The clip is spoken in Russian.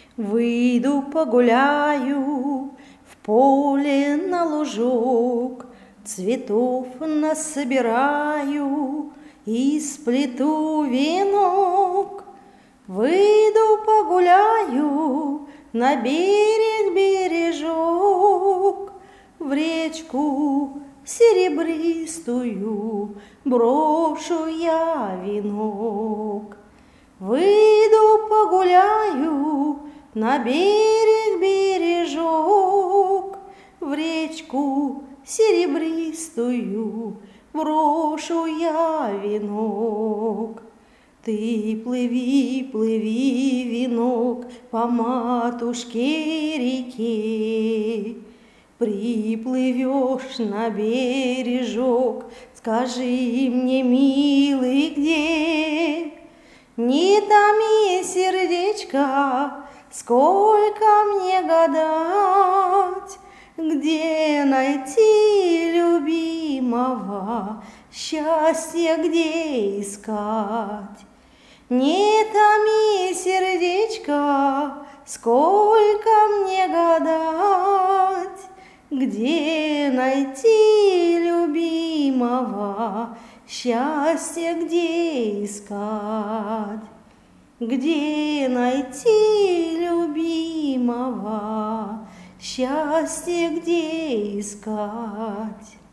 Выйду погуляю в поле на лужок, цветов насобираю и сплету венок. Выйду погуляю на бережок, в речку серебристую брошу я венок. Выйду погуляю на бережок, в речку серебристую брошу я венок. Ты плыви, плыви, венок, по матушке реке. Приплывешь на бережок, скажи мне, милый, где? Не томи, сердечко, сколько мне гадать, где найти любимого, счастье где искать. Не томи, сердечко, сколько мне гадать, где найти любимого, счастье где искать. Где найти любимого, счастье где искать.